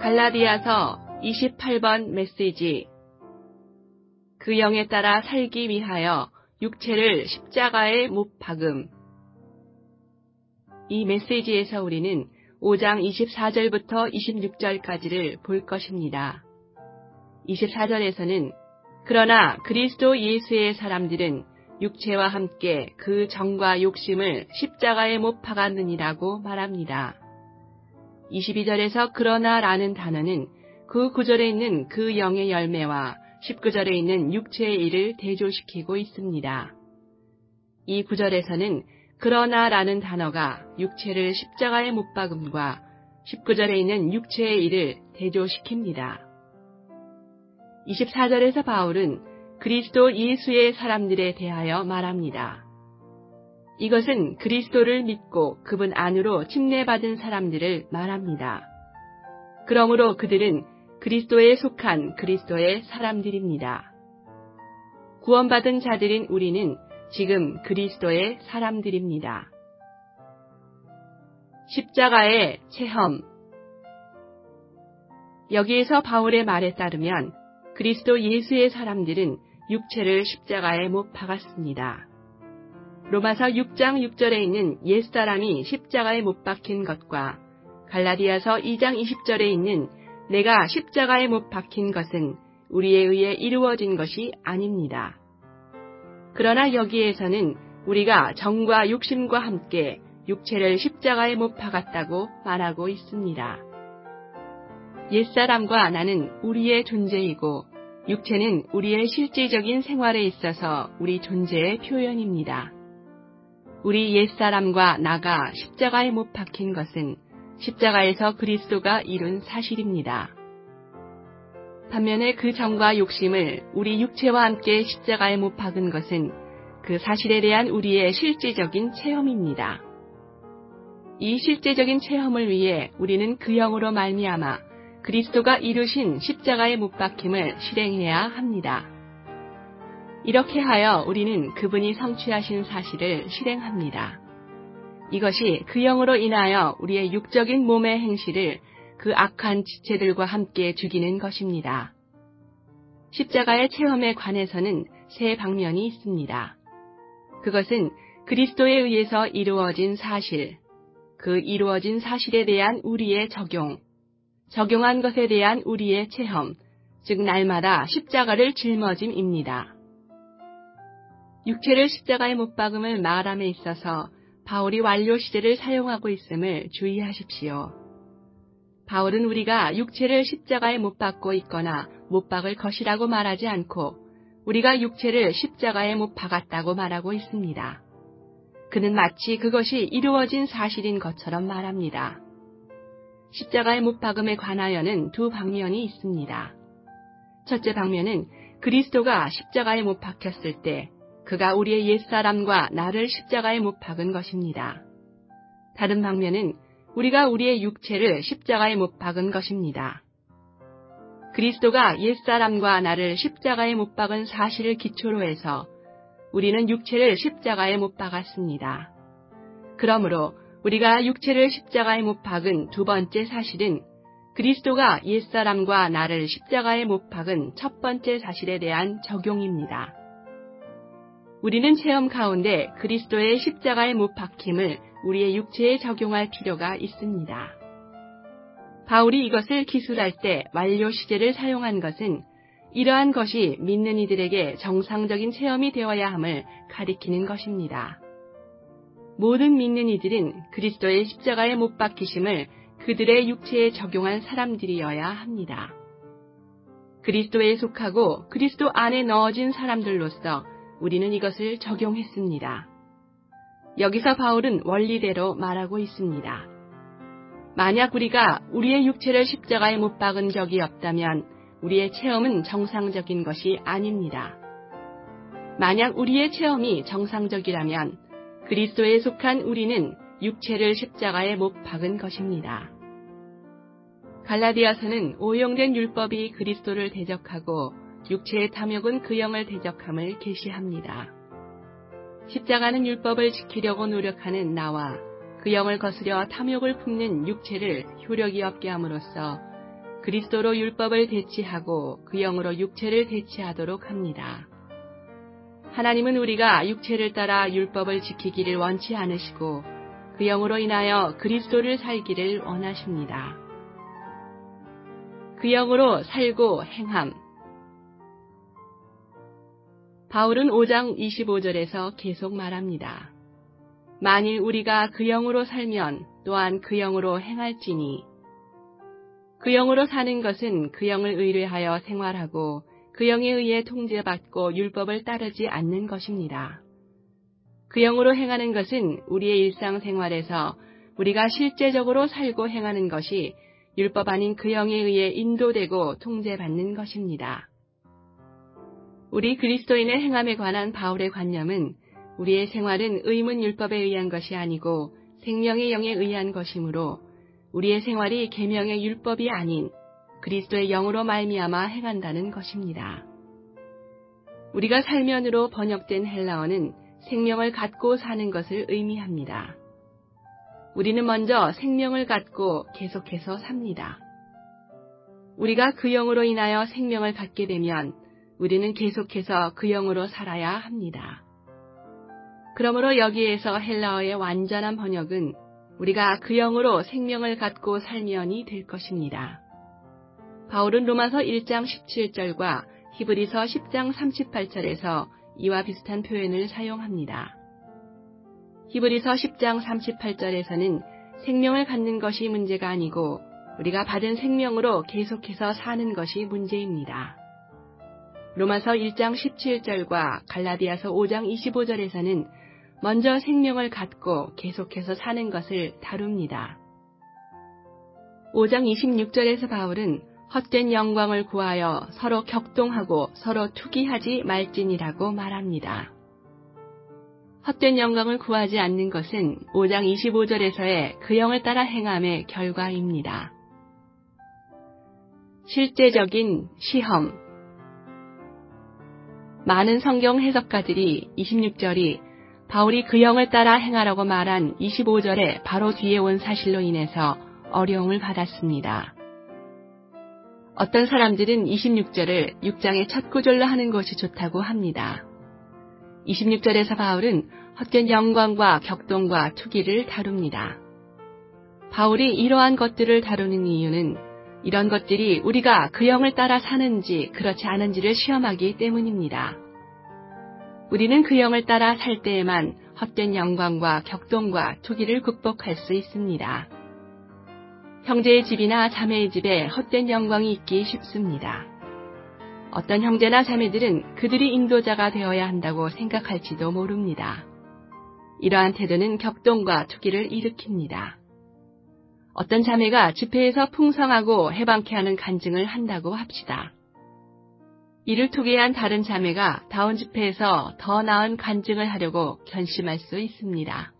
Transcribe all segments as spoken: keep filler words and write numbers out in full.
갈라디아서 이십팔 번 메시지. 그 영에 따라 살기 위하여 육체를 십자가에 못 박음. 이 메시지에서 우리는 오 장 이십사 절부터 이십육 절까지를 볼 것입니다. 이십사 절에서는 그러나 그리스도 예수의 사람들은 육체와 함께 그 정과 욕심을 십자가에 못 박았느니라고 말합니다. 이십이 절에서 그러나 라는 단어는 그 구절에 있는 그 영의 열매와 십구 절에 있는 육체의 일을 대조시키고 있습니다. 이 구절에서는 그러나 라는 단어가 육체를 십자가에 못 박음과 십구 절에 있는 육체의 일을 대조시킵니다. 이십사 절에서 바울은 그리스도 예수의 사람들에 대하여 말합니다. 이것은 그리스도를 믿고 그분 안으로 침례받은 사람들을 말합니다. 그러므로 그들은 그리스도에 속한 그리스도의 사람들입니다. 구원받은 자들인 우리는 지금 그리스도의 사람들입니다. 십자가의 체험. 여기에서 바울의 말에 따르면 그리스도 예수의 사람들은 육체를 십자가에 못 박았습니다. 로마서 육 장 육 절에 있는 옛사람이 십자가에 못 박힌 것과 갈라디아서 이 장 이십 절에 있는 내가 십자가에 못 박힌 것은 우리에 의해 이루어진 것이 아닙니다. 그러나 여기에서는 우리가 정과 욕심과 함께 육체를 십자가에 못 박았다고 말하고 있습니다. 옛사람과 나는 우리의 존재이고 육체는 우리의 실질적인 생활에 있어서 우리 존재의 표현입니다. 우리 옛사람과 나가 십자가에 못 박힌 것은 십자가에서 그리스도가 이룬 사실입니다. 반면에 그 정과 욕심을 우리 육체와 함께 십자가에 못 박은 것은 그 사실에 대한 우리의 실제적인 체험입니다. 이 실제적인 체험을 위해 우리는 그 영으로 말미암아 그리스도가 이루신 십자가에 못 박힘을 실행해야 합니다. 이렇게 하여 우리는 그분이 성취하신 사실을 실행합니다. 이것이 그 영으로 인하여 우리의 육적인 몸의 행실을 그 악한 지체들과 함께 죽이는 것입니다. 십자가의 체험에 관해서는 세 방면이 있습니다. 그것은 그리스도에 의해서 이루어진 사실, 그 이루어진 사실에 대한 우리의 적용, 적용한 것에 대한 우리의 체험, 즉 날마다 십자가를 짊어짐입니다. 육체를 십자가에 못 박음을 말함에 있어서 바울이 완료 시제를 사용하고 있음을 주의하십시오. 바울은 우리가 육체를 십자가에 못 박고 있거나 못 박을 것이라고 말하지 않고 우리가 육체를 십자가에 못 박았다고 말하고 있습니다. 그는 마치 그것이 이루어진 사실인 것처럼 말합니다. 십자가에 못 박음에 관하여는 두 방면이 있습니다. 첫째 방면은 그리스도가 십자가에 못 박혔을 때 그가 우리의 옛사람과 나를 십자가에 못 박은 것입니다. 다른 방면은 우리가 우리의 육체를 십자가에 못 박은 것입니다. 그리스도가 옛사람과 나를 십자가에 못 박은 사실을 기초로 해서 우리는 육체를 십자가에 못 박았습니다. 그러므로 우리가 육체를 십자가에 못 박은 두 번째 사실은 그리스도가 옛사람과 나를 십자가에 못 박은 첫 번째 사실에 대한 적용입니다. 우리는 체험 가운데 그리스도의 십자가에 못 박힘을 우리의 육체에 적용할 필요가 있습니다. 바울이 이것을 기술할 때 완료 시제를 사용한 것은 이러한 것이 믿는 이들에게 정상적인 체험이 되어야 함을 가리키는 것입니다. 모든 믿는 이들은 그리스도의 십자가에 못 박히심을 그들의 육체에 적용한 사람들이어야 합니다. 그리스도에 속하고 그리스도 안에 넣어진 사람들로서 우리는 이것을 적용했습니다. 여기서 바울은 원리대로 말하고 있습니다. 만약 우리가 우리의 육체를 십자가에 못 박은 적이 없다면 우리의 체험은 정상적인 것이 아닙니다. 만약 우리의 체험이 정상적이라면 그리스도에 속한 우리는 육체를 십자가에 못 박은 것입니다. 갈라디아서는 오용된 율법이 그리스도를 대적하고 육체의 탐욕은 그 영을 대적함을 계시합니다. 십자가는 율법을 지키려고 노력하는 나와 그 영을 거스려 탐욕을 품는 육체를 효력이 없게 함으로써 그리스도로 율법을 대치하고 그 영으로 육체를 대치하도록 합니다. 하나님은 우리가 육체를 따라 율법을 지키기를 원치 않으시고 그 영으로 인하여 그리스도를 살기를 원하십니다. 그 영으로 살고 행함. 바울은 오 장 이십오 절에서 계속 말합니다. 만일 우리가 그 영으로 살면 또한 그 영으로 행할지니 그 영으로 사는 것은 그 영을 의뢰하여 생활하고 그 영에 의해 통제받고 율법을 따르지 않는 것입니다. 그 영으로 행하는 것은 우리의 일상생활에서 우리가 실제적으로 살고 행하는 것이 율법 아닌 그 영에 의해 인도되고 통제받는 것입니다. 우리 그리스도인의 행함에 관한 바울의 관념은 우리의 생활은 의문 율법에 의한 것이 아니고 생명의 영에 의한 것이므로 우리의 생활이 계명의 율법이 아닌 그리스도의 영으로 말미암아 행한다는 것입니다. 우리가 살면으로 번역된 헬라어는 생명을 갖고 사는 것을 의미합니다. 우리는 먼저 생명을 갖고 계속해서 삽니다. 우리가 그 영으로 인하여 생명을 갖게 되면 우리는 계속해서 그 영으로 살아야 합니다. 그러므로 여기에서 헬라어의 완전한 번역은 우리가 그 영으로 생명을 갖고 살면이 될 것입니다. 바울은 로마서 일 장 십칠 절과 히브리서 십 장 삼십팔 절에서 이와 비슷한 표현을 사용합니다. 히브리서 십 장 삼십팔 절에서는 생명을 갖는 것이 문제가 아니고 우리가 받은 생명으로 계속해서 사는 것이 문제입니다. 로마서 일 장 십칠 절과 갈라디아서 오 장 이십오 절에서는 먼저 생명을 갖고 계속해서 사는 것을 다룹니다. 오 장 이십육 절에서 바울은 헛된 영광을 구하여 서로 격동하고 서로 투기하지 말지니라고 말합니다. 헛된 영광을 구하지 않는 것은 오 장 이십오 절에서의 그 영을 따라 행함의 결과입니다. 실제적인 시험. 많은 성경 해석가들이 이십육 절이 바울이 그 영을 따라 행하라고 말한 이십오 절에 바로 뒤에 온 사실로 인해서 어려움을 받았습니다. 어떤 사람들은 이십육 절을 육 장의 첫 구절로 하는 것이 좋다고 합니다. 이십육 절에서 바울은 헛된 영광과 격동과 투기를 다룹니다. 바울이 이러한 것들을 다루는 이유는 이런 것들이 우리가 그 영을 따라 사는지 그렇지 않은지를 시험하기 때문입니다. 우리는 그 영을 따라 살 때에만 헛된 영광과 격동과 투기를 극복할 수 있습니다. 형제의 집이나 자매의 집에 헛된 영광이 있기 쉽습니다. 어떤 형제나 자매들은 그들이 인도자가 되어야 한다고 생각할지도 모릅니다. 이러한 태도는 격동과 투기를 일으킵니다. 어떤 자매가 집회에서 풍성하고 해방케 하는 간증을 한다고 합시다. 이를 투기한 다른 자매가 다음 집회에서 더 나은 간증을 하려고 결심할 수 있습니다.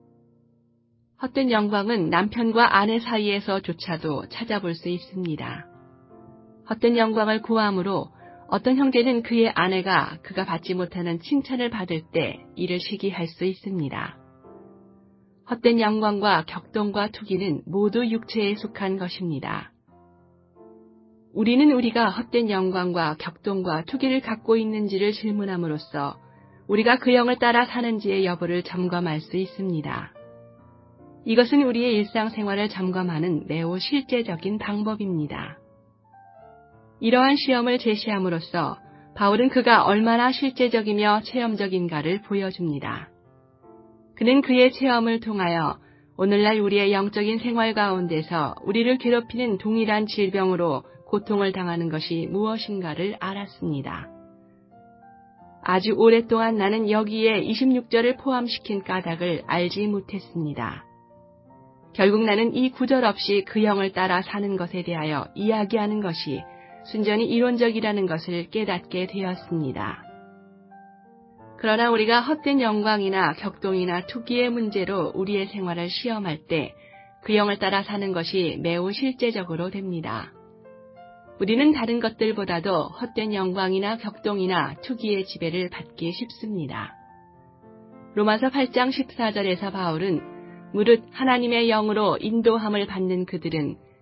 헛된 영광은 남편과 아내 사이에서조차도 찾아볼 수 있습니다. 헛된 영광을 구함으로 어떤 형제는 그의 아내가 그가 받지 못하는 칭찬을 받을 때 이를 시기할 수 있습니다. 헛된 영광과 격동과 투기는 모두 육체에 속한 것입니다. 우리는 우리가 헛된 영광과 격동과 투기를 갖고 있는지를 질문함으로써 우리가 그 영을 따라 사는지의 여부를 점검할 수 있습니다. 이것은 우리의 일상생활을 점검하는 매우 실제적인 방법입니다. 이러한 시험을 제시함으로써 바울은 그가 얼마나 실제적이며 체험적인가를 보여줍니다. 그는 그의 체험을 통하여 오늘날 우리의 영적인 생활 가운데서 우리를 괴롭히는 동일한 질병으로 고통을 당하는 것이 무엇인가를 알았습니다. 아주 오랫동안 나는 여기에 이십육 절을 포함시킨 까닭을 알지 못했습니다. 결국 나는 이 구절 없이 그 영을 따라 사는 것에 대하여 이야기하는 것이 순전히 이론적이라는 것을 깨닫게 되었습니다. 그러나 우리가 헛된 영광이나 격동이나 투기의 문제로 우리의 생활을 시험할 때 그 영을 따라 사는 것이 매우 실제적으로 됩니다. 우리는 다른 것들보다도 헛된 영광이나 격동이나 투기의 지배를 받기 쉽습니다. 로마서 팔 장 십사 절에서 바울은 무릇 하나님의 영으로 인도함을 받는 그들은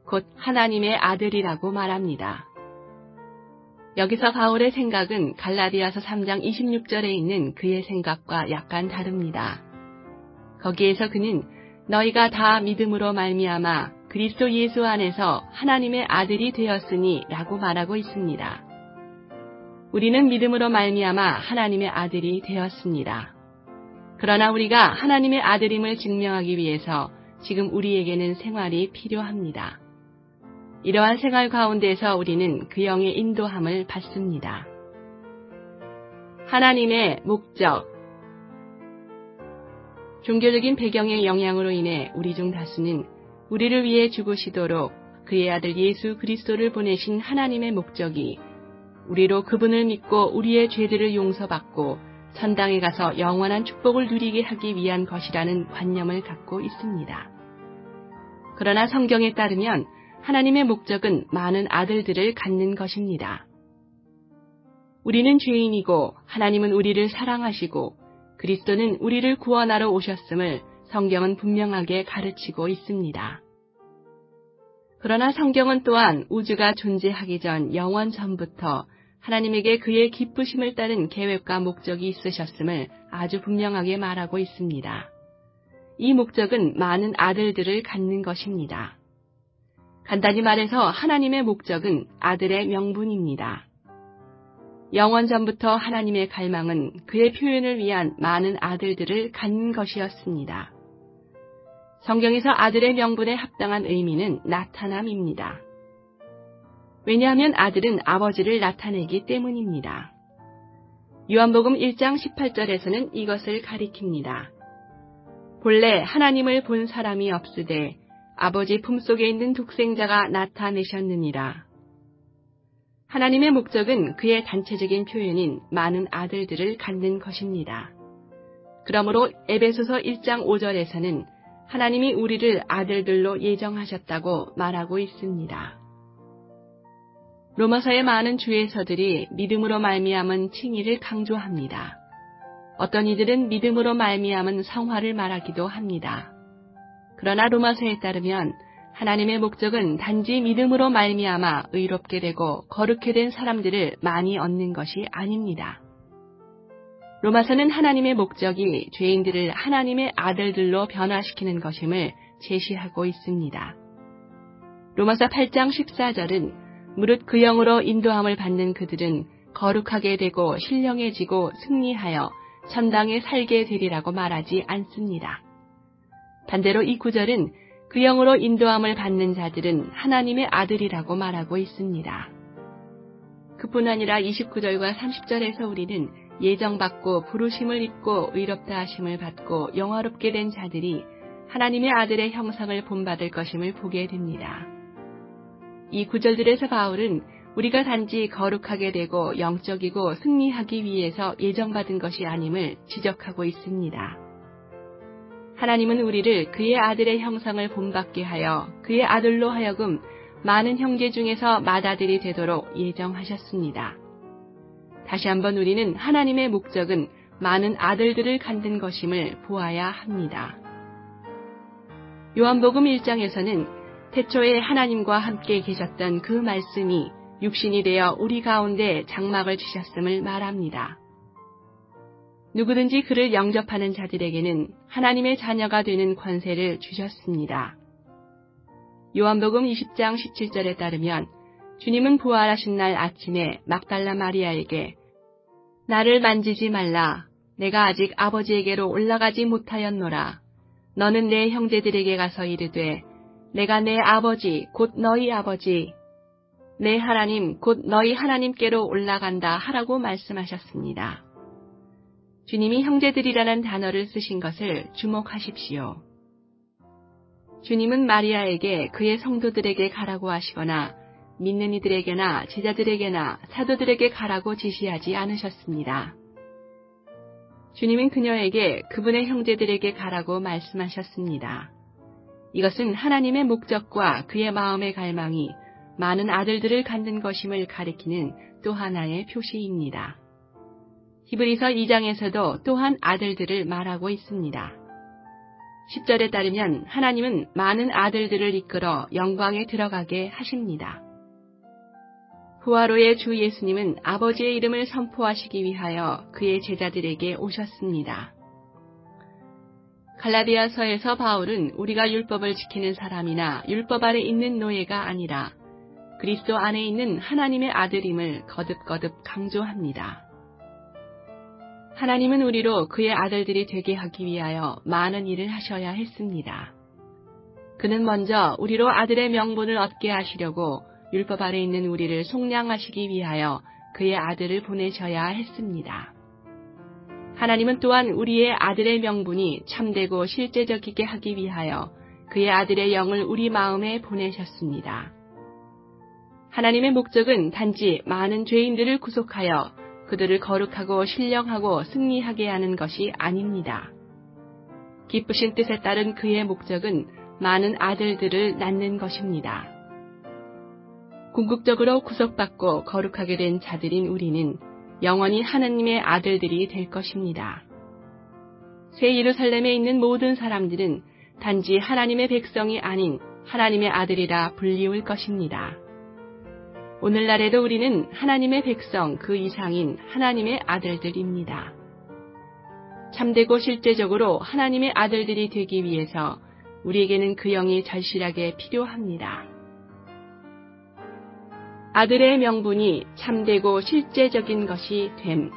곧 하나님의 아들이라고 말합니다. 여기서 바울의 생각은 갈라디아서 삼 장 이십육 절에 있는 그의 생각과 약간 다릅니다. 거기에서 그는 너희가 다 믿음으로 말미암아 그리스도 예수 안에서 하나님의 아들이 되었으니 라고 말하고 있습니다. 우리는 믿음으로 말미암아 하나님의 아들이 되었습니다. 그러나 우리가 하나님의 아들임을 증명하기 위해서 지금 우리에게는 생활이 필요합니다. 이러한 생활 가운데서 우리는 그 영의 인도함을 받습니다. 하나님의 목적. 종교적인 배경의 영향으로 인해 우리 중 다수는 우리를 위해 죽으시도록 그의 아들 예수 그리스도를 보내신 하나님의 목적이 우리로 그분을 믿고 우리의 죄들을 용서받고 천당에 가서 영원한 축복을 누리게 하기 위한 것이라는 관념을 갖고 있습니다. 그러나 성경에 따르면 하나님의 목적은 많은 아들들을 갖는 것입니다. 우리는 죄인이고 하나님은 우리를 사랑하시고 그리스도는 우리를 구원하러 오셨음을 성경은 분명하게 가르치고 있습니다. 그러나 성경은 또한 우주가 존재하기 전 영원 전부터 하나님에게 그의 기쁘심을 따른 계획과 목적이 있으셨음을 아주 분명하게 말하고 있습니다. 이 목적은 많은 아들들을 갖는 것입니다. 간단히 말해서 하나님의 목적은 아들의 명분입니다. 영원 전부터 하나님의 갈망은 그의 표현을 위한 많은 아들들을 갖는 것이었습니다. 성경에서 아들의 명분에 합당한 의미는 나타남입니다. 왜냐하면 아들은 아버지를 나타내기 때문입니다. 요한복음 일 장 십팔 절에서는 이것을 가리킵니다. 본래 하나님을 본 사람이 없으되 아버지 품속에 있는 독생자가 나타내셨느니라. 하나님의 목적은 그의 단체적인 표현인 많은 아들들을 갖는 것입니다. 그러므로 에베소서 일 장 오 절에서는 하나님이 우리를 아들들로 예정하셨다고 말하고 있습니다. 로마서의 많은 주에서들이 믿음으로 말미암은 칭의를 강조합니다. 어떤 이들은 믿음으로 말미암은 성화를 말하기도 합니다. 그러나 로마서에 따르면 하나님의 목적은 단지 믿음으로 말미암아 의롭게 되고 거룩게 된 사람들을 많이 얻는 것이 아닙니다. 로마서는 하나님의 목적이 죄인들을 하나님의 아들들로 변화시키는 것임을 제시하고 있습니다. 로마서 팔 장 십사 절은 무릇 그 영으로 인도함을 받는 그들은 거룩하게 되고 신령해지고 승리하여 천당에 살게 되리라고 말하지 않습니다. 반대로 이 구절은 그 영으로 인도함을 받는 자들은 하나님의 아들이라고 말하고 있습니다. 그뿐 아니라 이십구 절과 삼십 절에서 우리는 예정받고 부르심을 입고 의롭다 하심을 받고 영화롭게 된 자들이 하나님의 아들의 형상을 본받을 것임을 보게 됩니다. 이 구절들에서 바울은 우리가 단지 거룩하게 되고 영적이고 승리하기 위해서 예정받은 것이 아님을 지적하고 있습니다. 하나님은 우리를 그의 아들의 형상을 본받게 하여 그의 아들로 하여금 많은 형제 중에서 맏아들이 되도록 예정하셨습니다. 다시 한번 우리는 하나님의 목적은 많은 아들들을 갖는 것임을 보아야 합니다. 요한복음 일 장에서는 태초에 하나님과 함께 계셨던 그 말씀이 육신이 되어 우리 가운데 장막을 치셨음을 말합니다. 누구든지 그를 영접하는 자들에게는 하나님의 자녀가 되는 권세를 주셨습니다. 요한복음 이십 장 십칠 절에 따르면 주님은 부활하신 날 아침에 막달라 마리아에게 나를 만지지 말라. 내가 아직 아버지에게로 올라가지 못하였노라. 너는 내 형제들에게 가서 이르되 내가 내 아버지 곧 너희 아버지 내 하나님 곧 너희 하나님께로 올라간다 하라고 말씀하셨습니다. 주님이 형제들이라는 단어를 쓰신 것을 주목하십시오. 주님은 마리아에게 그의 성도들에게 가라고 하시거나 믿는 이들에게나 제자들에게나 사도들에게 가라고 지시하지 않으셨습니다. 주님은 그녀에게 그분의 형제들에게 가라고 말씀하셨습니다. 이것은 하나님의 목적과 그의 마음의 갈망이 많은 아들들을 갖는 것임을 가리키는 또 하나의 표시입니다. 히브리서 이 장에서도 또한 아들들을 말하고 있습니다. 십 절에 따르면 하나님은 많은 아들들을 이끌어 영광에 들어가게 하십니다. 부활후의 주 예수님은 아버지의 이름을 선포하시기 위하여 그의 제자들에게 오셨습니다. 갈라디아서에서 바울은 우리가 율법을 지키는 사람이나 율법 아래 있는 노예가 아니라 그리스도 안에 있는 하나님의 아들임을 거듭거듭 강조합니다. 하나님은 우리로 그의 아들들이 되게 하기 위하여 많은 일을 하셔야 했습니다. 그는 먼저 우리로 아들의 명분을 얻게 하시려고 율법 아래 있는 우리를 속량하시기 위하여 그의 아들을 보내셔야 했습니다. 하나님은 또한 우리의 아들의 명분이 참되고 실제적이게 하기 위하여 그의 아들의 영을 우리 마음에 보내셨습니다. 하나님의 목적은 단지 많은 죄인들을 구속하여 그들을 거룩하고 신령하고 승리하게 하는 것이 아닙니다. 기쁘신 뜻에 따른 그의 목적은 많은 아들들을 낳는 것입니다. 궁극적으로 구속받고 거룩하게 된 자들인 우리는 영원히 하나님의 아들들이 될 것입니다. 새 예루살렘에 있는 모든 사람들은 단지 하나님의 백성이 아닌 하나님의 아들이라 불리울 것입니다. 오늘날에도 우리는 하나님의 백성 그 이상인 하나님의 아들들입니다. 참되고 실제적으로 하나님의 아들들이 되기 위해서 우리에게는 그 영이 절실하게 필요합니다. 아들의 명분이 참되고 실제적인 것이 됨.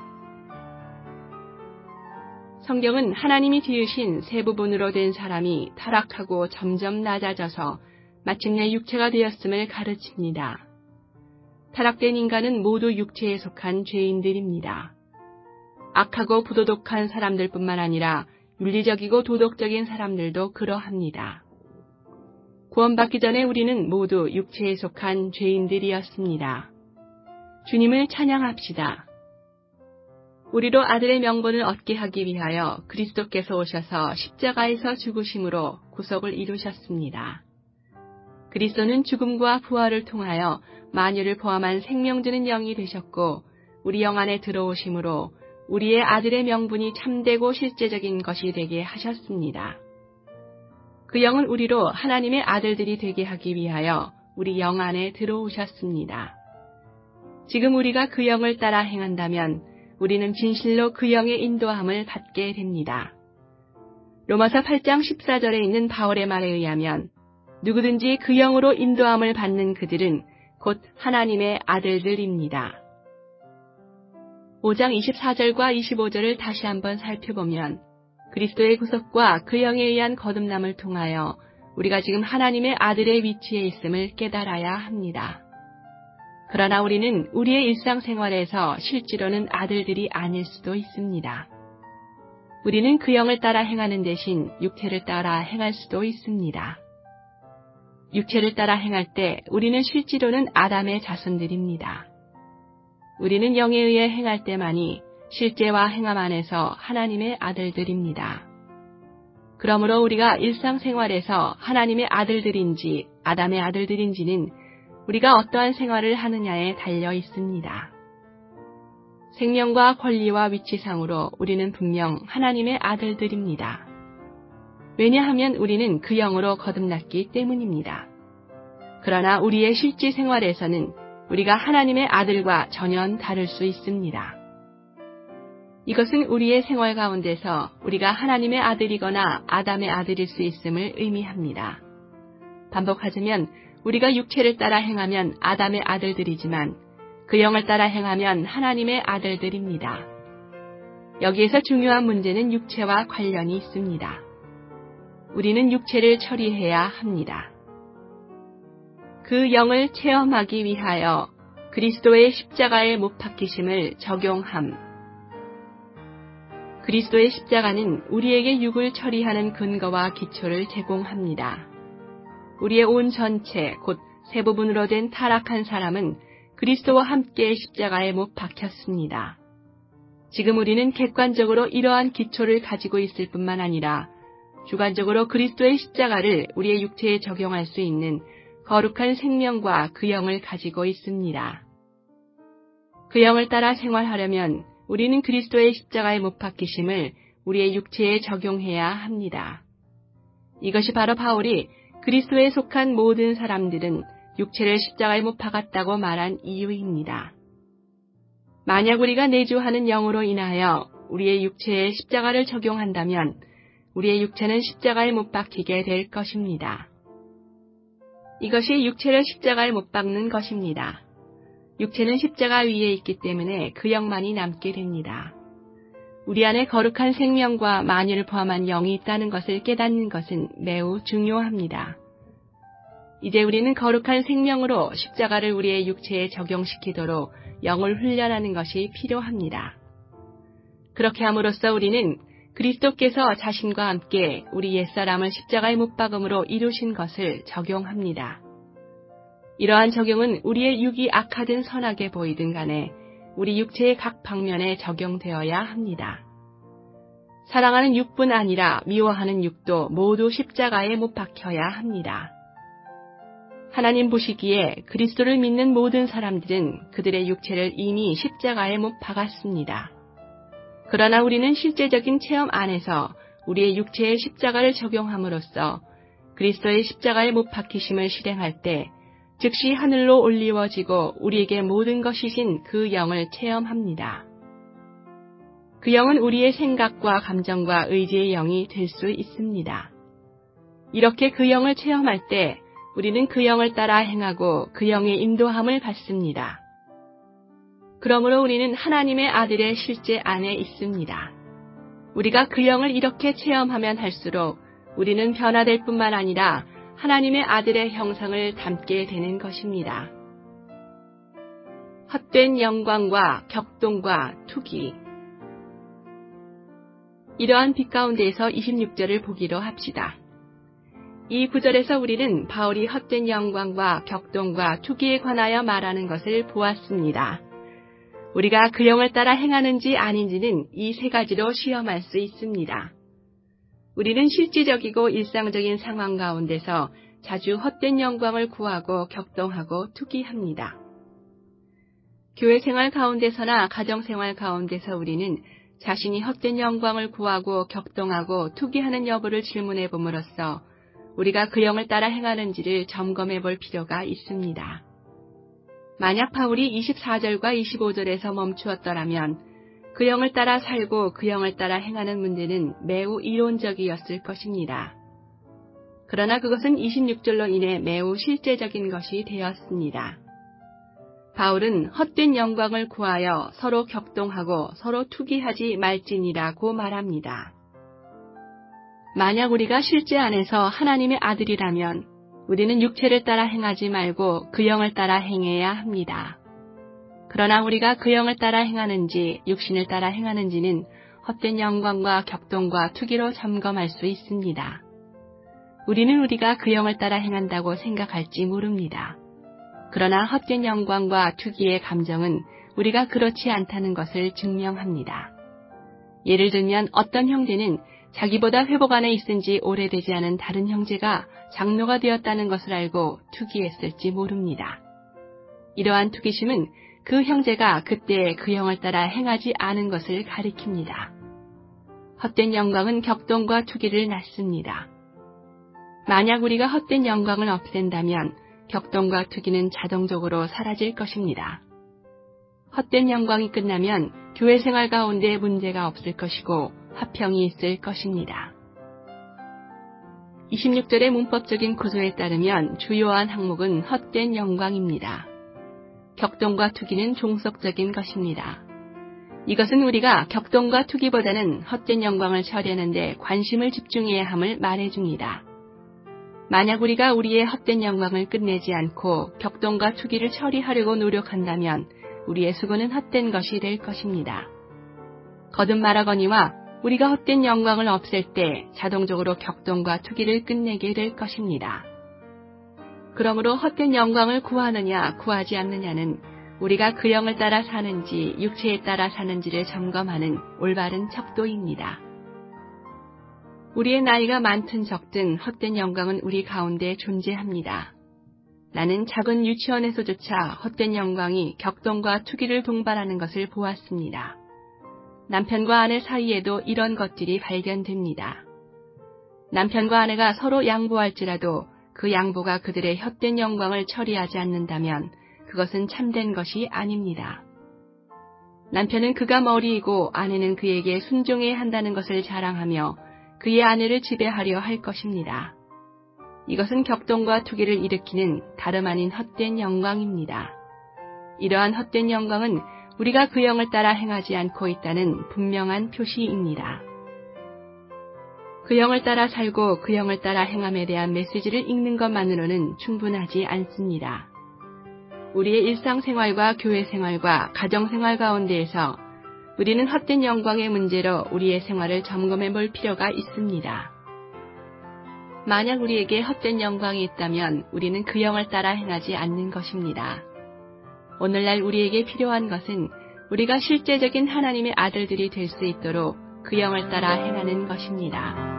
성경은 하나님이 지으신 세 부분으로 된 사람이 타락하고 점점 낮아져서 마침내 육체가 되었음을 가르칩니다. 타락된 인간은 모두 육체에 속한 죄인들입니다. 악하고 부도덕한 사람들뿐만 아니라 윤리적이고 도덕적인 사람들도 그러합니다. 구원받기 전에 우리는 모두 육체에 속한 죄인들이었습니다. 주님을 찬양합시다. 우리로 아들의 명분을 얻게 하기 위하여 그리스도께서 오셔서 십자가에서 죽으심으로 구속을 이루셨습니다. 그리스도는 죽음과 부활을 통하여 만유를 포함한 생명 주는 영이 되셨고 우리 영 안에 들어오심으로 우리의 아들의 명분이 참되고 실제적인 것이 되게 하셨습니다. 그 영은 우리로 하나님의 아들들이 되게 하기 위하여 우리 영 안에 들어오셨습니다. 지금 우리가 그 영을 따라 행한다면 우리는 진실로 그 영의 인도함을 받게 됩니다. 로마서 팔 장 십사 절에 있는 바울의 말에 의하면 누구든지 그 영으로 인도함을 받는 그들은 곧 하나님의 아들들입니다. 오 장 이십사 절과 이십오 절을 다시 한번 살펴보면 그리스도의 구속과 그 영에 의한 거듭남을 통하여 우리가 지금 하나님의 아들의 위치에 있음을 깨달아야 합니다. 그러나 우리는 우리의 일상생활에서 실제로는 아들들이 아닐 수도 있습니다. 우리는 그 영을 따라 행하는 대신 육체를 따라 행할 수도 있습니다. 육체를 따라 행할 때 우리는 실제로는 아담의 자손들입니다. 우리는 영에 의해 행할 때만이 실제와 행함 안에서 하나님의 아들들입니다. 그러므로 우리가 일상생활에서 하나님의 아들들인지 아담의 아들들인지는 우리가 어떠한 생활을 하느냐에 달려 있습니다. 생명과 권리와 위치상으로 우리는 분명 하나님의 아들들입니다. 왜냐하면 우리는 그 영으로 거듭났기 때문입니다. 그러나 우리의 실제 생활에서는 우리가 하나님의 아들과 전혀 다를 수 있습니다. 이것은 우리의 생활 가운데서 우리가 하나님의 아들이거나 아담의 아들일 수 있음을 의미합니다. 반복하자면 우리가 육체를 따라 행하면 아담의 아들들이지만 그 영을 따라 행하면 하나님의 아들들입니다. 여기에서 중요한 문제는 육체와 관련이 있습니다. 우리는 육체를 처리해야 합니다. 그 영을 체험하기 위하여 그리스도의 십자가에 못 박히심을 적용함. 그리스도의 십자가는 우리에게 육을 처리하는 근거와 기초를 제공합니다. 우리의 온 전체, 곧 세 부분으로 된 타락한 사람은 그리스도와 함께 십자가에 못 박혔습니다. 지금 우리는 객관적으로 이러한 기초를 가지고 있을 뿐만 아니라 주관적으로 그리스도의 십자가를 우리의 육체에 적용할 수 있는 거룩한 생명과 그 영을 가지고 있습니다. 그 영을 따라 생활하려면 우리는 그리스도의 십자가에 못 박히심을 우리의 육체에 적용해야 합니다. 이것이 바로 바울이 그리스도에 속한 모든 사람들은 육체를 십자가에 못 박았다고 말한 이유입니다. 만약 우리가 내주하는 영으로 인하여 우리의 육체에 십자가를 적용한다면 우리의 육체는 십자가에 못 박히게 될 것입니다. 이것이 육체를 십자가에 못 박는 것입니다. 육체는 십자가 위에 있기 때문에 그 영만이 남게 됩니다. 우리 안에 거룩한 생명과 만유를 포함한 영이 있다는 것을 깨닫는 것은 매우 중요합니다. 이제 우리는 거룩한 생명으로 십자가를 우리의 육체에 적용시키도록 영을 훈련하는 것이 필요합니다. 그렇게 함으로써 우리는 그리스도께서 자신과 함께 우리 옛사람을 십자가에 못 박음으로 이루신 것을 적용합니다. 이러한 적용은 우리의 육이 악하든 선하게 보이든 간에 우리 육체의 각 방면에 적용되어야 합니다. 사랑하는 육뿐 아니라 미워하는 육도 모두 십자가에 못 박혀야 합니다. 하나님 보시기에 그리스도를 믿는 모든 사람들은 그들의 육체를 이미 십자가에 못 박았습니다. 그러나 우리는 실제적인 체험 안에서 우리의 육체에 십자가를 적용함으로써 그리스도의 십자가에 못 박히심을 실행할 때 즉시 하늘로 올리워지고 우리에게 모든 것이신 그 영을 체험합니다. 그 영은 우리의 생각과 감정과 의지의 영이 될 수 있습니다. 이렇게 그 영을 체험할 때 우리는 그 영을 따라 행하고 그 영의 인도함을 받습니다. 그러므로 우리는 하나님의 아들의 실제 안에 있습니다. 우리가 그 영을 이렇게 체험하면 할수록 우리는 변화될 뿐만 아니라 하나님의 아들의 형상을 담게 되는 것입니다. 헛된 영광과 격동과 투기. 이러한 빛 가운데에서 이십육 절을 보기로 합시다. 이 구절에서 우리는 바울이 헛된 영광과 격동과 투기에 관하여 말하는 것을 보았습니다. 우리가 그 영을 따라 행하는지 아닌지는 이 세 가지로 시험할 수 있습니다. 우리는 실질적이고 일상적인 상황 가운데서 자주 헛된 영광을 구하고 격동하고 투기합니다. 교회 생활 가운데서나 가정 생활 가운데서 우리는 자신이 헛된 영광을 구하고 격동하고 투기하는 여부를 질문해 봄으로써 우리가 그 영을 따라 행하는지를 점검해 볼 필요가 있습니다. 만약 바울이 이십사 절과 이십오 절에서 멈추었더라면 그 영을 따라 살고 그 영을 따라 행하는 문제는 매우 이론적이었을 것입니다. 그러나 그것은 이십육 절로 인해 매우 실제적인 것이 되었습니다. 바울은 헛된 영광을 구하여 서로 격동하고 서로 투기하지 말지니라고 말합니다. 만약 우리가 실제 안에서 하나님의 아들이라면 우리는 육체를 따라 행하지 말고 그 영을 따라 행해야 합니다. 그러나 우리가 그 영을 따라 행하는지 육신을 따라 행하는지는 헛된 영광과 격동과 투기로 점검할 수 있습니다. 우리는 우리가 그 영을 따라 행한다고 생각할지 모릅니다. 그러나 헛된 영광과 투기의 감정은 우리가 그렇지 않다는 것을 증명합니다. 예를 들면 어떤 형제는 자기보다 회복 안에 있은 지 오래되지 않은 다른 형제가 장로가 되었다는 것을 알고 투기했을지 모릅니다. 이러한 투기심은 그 형제가 그때 그 영을 따라 행하지 않은 것을 가리킵니다. 헛된 영광은 격동과 투기를 낳습니다. 만약 우리가 헛된 영광을 없앤다면 격동과 투기는 자동적으로 사라질 것입니다. 헛된 영광이 끝나면 교회 생활 가운데 문제가 없을 것이고 화평이 있을 것입니다. 이십육 절의 문법적인 구조에 따르면 주요한 항목은 헛된 영광입니다. 격동과 투기는 종속적인 것입니다. 이것은 우리가 격동과 투기보다는 헛된 영광을 처리하는 데 관심을 집중해야 함을 말해줍니다. 만약 우리가 우리의 헛된 영광을 끝내지 않고 격동과 투기를 처리하려고 노력한다면 우리의 수고는 헛된 것이 될 것입니다. 거듭 말하거니와 우리가 헛된 영광을 없앨 때 자동적으로 격동과 투기를 끝내게 될 것입니다. 그러므로 헛된 영광을 구하느냐 구하지 않느냐는 우리가 그 영을 따라 사는지 육체에 따라 사는지를 점검하는 올바른 척도입니다. 우리의 나이가 많든 적든 헛된 영광은 우리 가운데 존재합니다. 나는 작은 유치원에서조차 헛된 영광이 격동과 투기를 동반하는 것을 보았습니다. 남편과 아내 사이에도 이런 것들이 발견됩니다. 남편과 아내가 서로 양보할지라도 그 양보가 그들의 헛된 영광을 처리하지 않는다면 그것은 참된 것이 아닙니다. 남편은 그가 머리이고 아내는 그에게 순종해야 한다는 것을 자랑하며 그의 아내를 지배하려 할 것입니다. 이것은 격동과 투기를 일으키는 다름 아닌 헛된 영광입니다. 이러한 헛된 영광은 우리가 그 영을 따라 행하지 않고 있다는 분명한 표시입니다. 그 영을 따라 살고 그 영을 따라 행함에 대한 메시지를 읽는 것만으로는 충분하지 않습니다. 우리의 일상생활과 교회생활과 가정생활 가운데에서 우리는 헛된 영광의 문제로 우리의 생활을 점검해 볼 필요가 있습니다. 만약 우리에게 헛된 영광이 있다면 우리는 그 영을 따라 행하지 않는 것입니다. 오늘날 우리에게 필요한 것은 우리가 실제적인 하나님의 아들들이 될 수 있도록 그 영을 따라 행하는 것입니다.